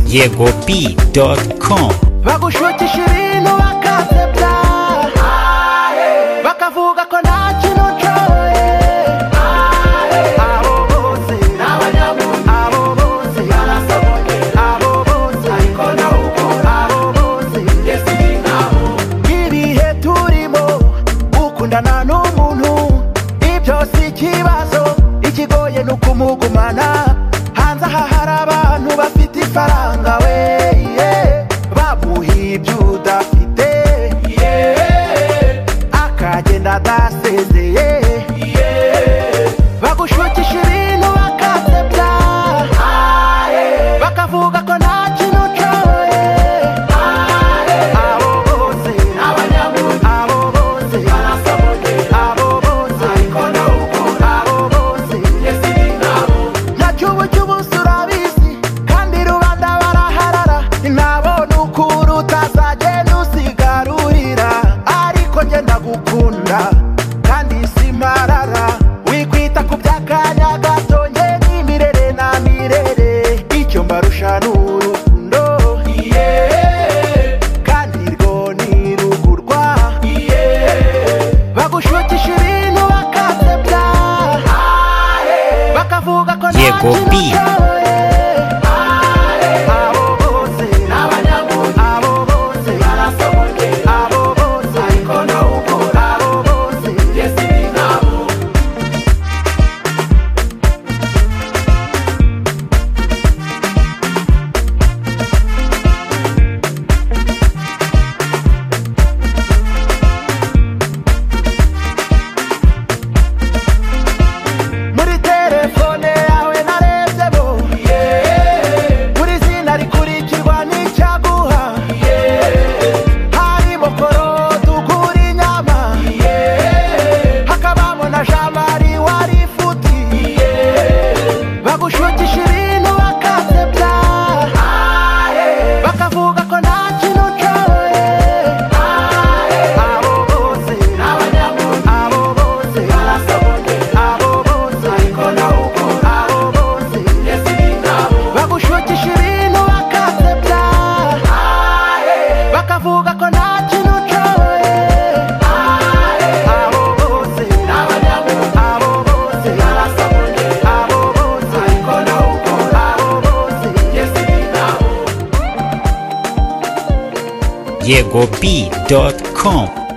YegoB.com. bagushukisha ibintu bakasebya bakavuga ko nta kintu nshoboye abo bose n'abanyamuntu abo bose barasohoye abo bose ariko nawe ukora abo bose yesi n'abo ibihe turimo ukundana n'umuntu ibyo si ikibazo ikigoye ni ukumugumana hanze aha hari abantu bafite ifaranga we bamuha ibyo udafite akagenda adasezeye bagushukisha ibintu bakasebya bakavuga ko nta kintu nshoboye abo bose n'abanyamuntu abo bose barasohoye abo bose ariko nawe ukora abo bose yesi n'abo ntacyo ubu cy'ubusa urabizi kandi rubanda baraharara ntabona ukuri utazagenda usigarurira ariko njye ndagukunda kandi simparara wikwita ku by'akanya gato njye n'imirere na mirere icyo mbarusha ni urukundo kandi rwo ntirugurwa bagushukisha ibintu bakasebya bakavuga ko nta Yego kintu B. nshoboye abo bose n'abanyamuntu abo bose barasohoye abo bose ariko nawe ukora abo bose yesi n'abo muri telefone yawe narebyemo buri zina rikurikirwa n'icyaguha harimo korode ugura inyama hakabamo na jamari wari futi bagushukisha ibintu bakasebya bakavuga ko nta kintu nshoboye abo bose n'abanyamuntu abo bose barasohoye abo bose ariko nawe ukora abo bose yesi n'abo bagushukisha ibintu bakasebya bakavuga ko nta kintu nshoboye abo bose n'abanyamuntu abo bose barasohoye abo bose ariko nawe ukora abo bose yesi n'abo YegoB.com.